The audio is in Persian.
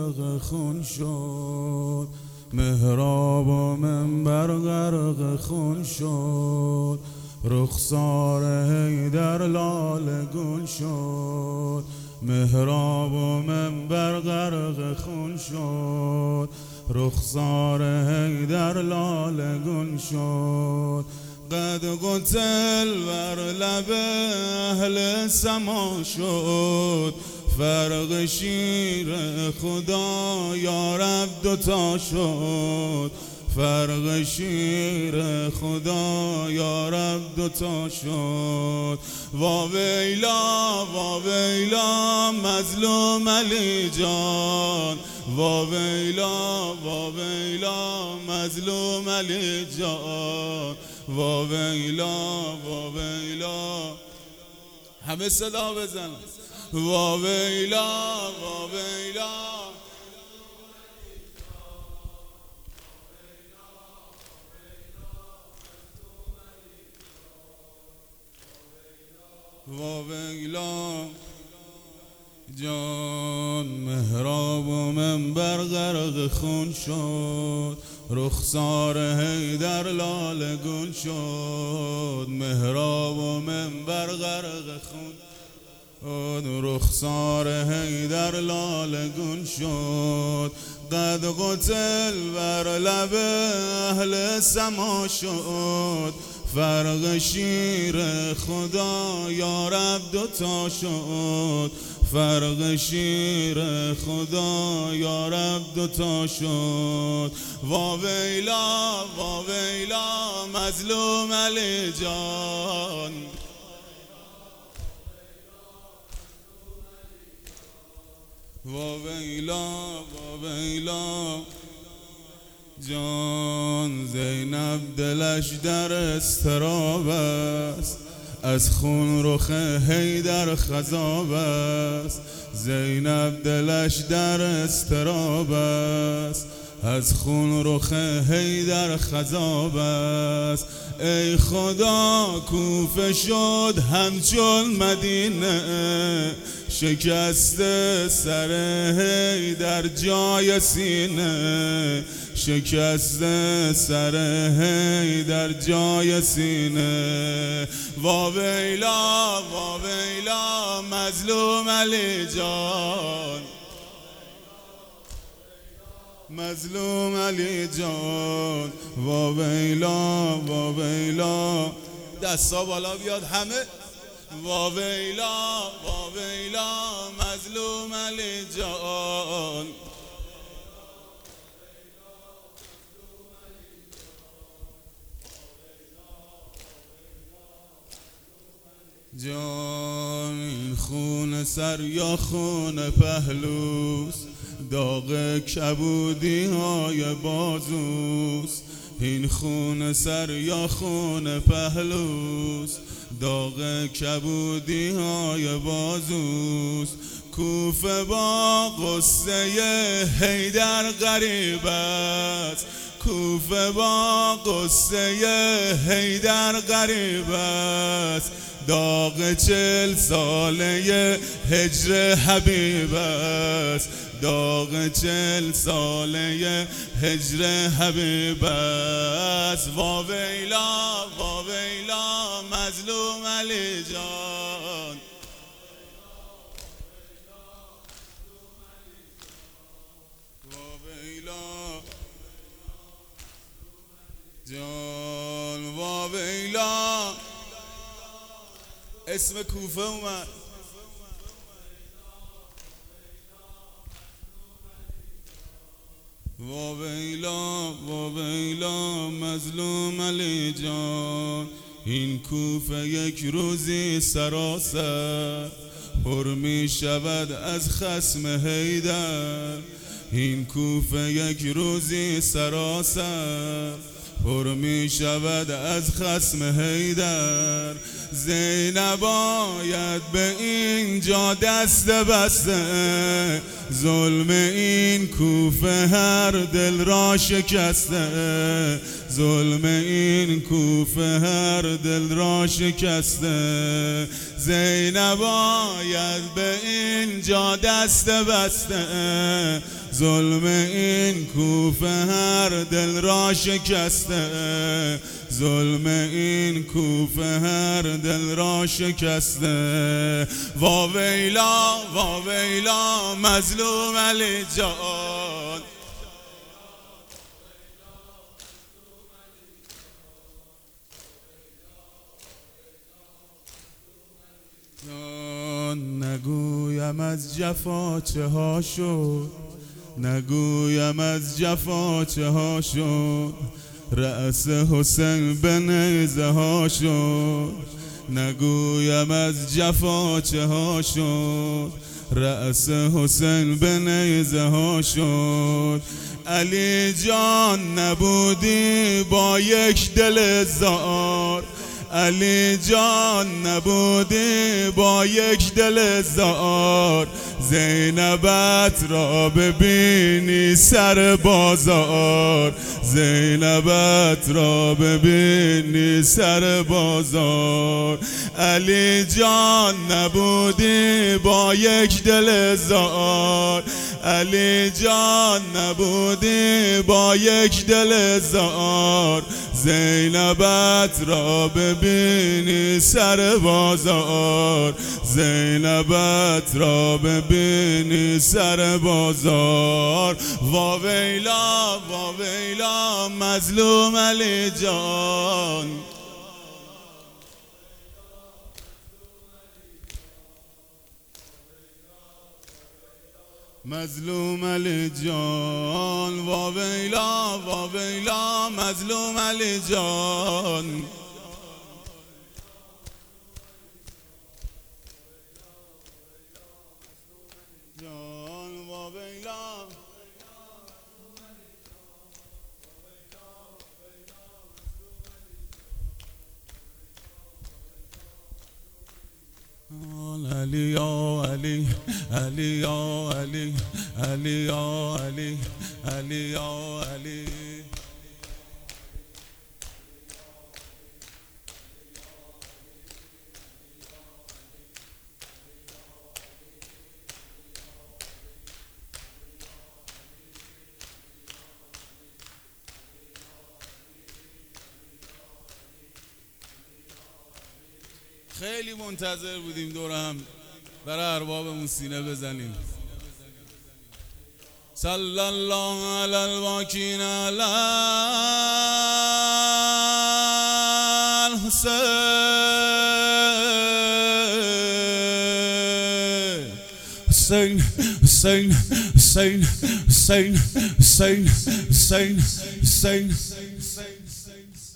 غرق خون شد، محراب و منبر غرق خون شد، رخسار حیدر لاله گون شد، محراب و منبر غرق خون شد، رخسار حیدر لاله گون شد. قد قتل بر لب اهل سما شد، فرق شیر خدا یارب دوتا شد، فرق شیر خدا یارب دوتا شد. واویلا واویلا مظلوم علی جان، واویلا واویلا مظلوم علی جان، واویلا واویلا. همه صدا بزن. واویلا واویلا واویلا جان، محراب و منبر غرق خون شد، رخسار حیدر لاله گون شد، محراب و منبر غرق خون، رخسار حیدر لاله گون شد. قد قتل بر لب اهل سما شد، فرق شیر خدا یارب دوتا شد، فرق شیر خدا یارب دوتا شد. واویلا واویلا مظلوم علی جان، واویلا واویلا جان. زینب دلش در اضطراب است، از خون رخ حیدر خضاب است، زینب دلش در اضطراب است، از خون رخ حیدر خضاب است. ای خدا کوفه شد همچون مدینه، شکست سر حیدر جای سینه، شکست سر حیدر جای سینه. واویلا واویلا مظلوم علی جان، مظلوم علی جان. واویلا واویلا. دستا بالا بیاد همه. واویلا واویلا مظلوم علی جان، جان. این خون سر یا خون پهلوست، داغ کبودی های بازوست، این خون سر یا خون پهلوست، داغ کبودی های بازوست. کوفه با قصه حیدر غریب است، کوفه با قصه حیدر غریب است، داغ 40 ساله هجر حبیب است، داغ 40 ساله هجر حبیب است. واویلا واویلا مظلوم علی جان، واویلا جان. واویلا اسم کوفه اومد. واویلا واویلا مظلوم علی جان. این کوفه یک روزی سراسر پر می شود از خصم حیدر، این کوفه یک روزی سراسر پر می شود از خصم حیدر. زینب آید به اینجا دست بسته، ظلم این کوفه هر دل را شکسته، ظلم این کوفه هر دل را شکسته. زینب آید به اینجا دست بسته، ظلم این کوفه هر دل را شکسته، ظلم این کوفه هر دل را شکسته. واویلا واویلا مظلوم علی جان، نگویم از جفا چه ها شد، نگویم از جفا چه ها شد، رأس حسین به نیزه ها شد. نگویم از جفا چه ها شد، رأس حسین به نیزه ها شد. علی جان نبودی با یک دل زار، علی جان نبودی با یک دل زار، زینبت را ببینی سر بازار، زینبت را ببینی سر بازار. علی جان نبودی با یک دل زار، علی جان نبودی با یک دل زار، زینبت را ببینی سر بازار، زینبت را ببینی سر بازار. واویلا واویلا مظلوم علی جان، مظلوم علی جان. واویلا واویلا مظلوم علی جان. علی یا علی علی یا علی علی یا علی علی یا علی. خیلی منتظر بودیم دور هم برای اربابمون سینه بزنیم. صلی الله علی الواکین علی الحسین. حسین حسین حسین حسین حسین حسین حسین حسین.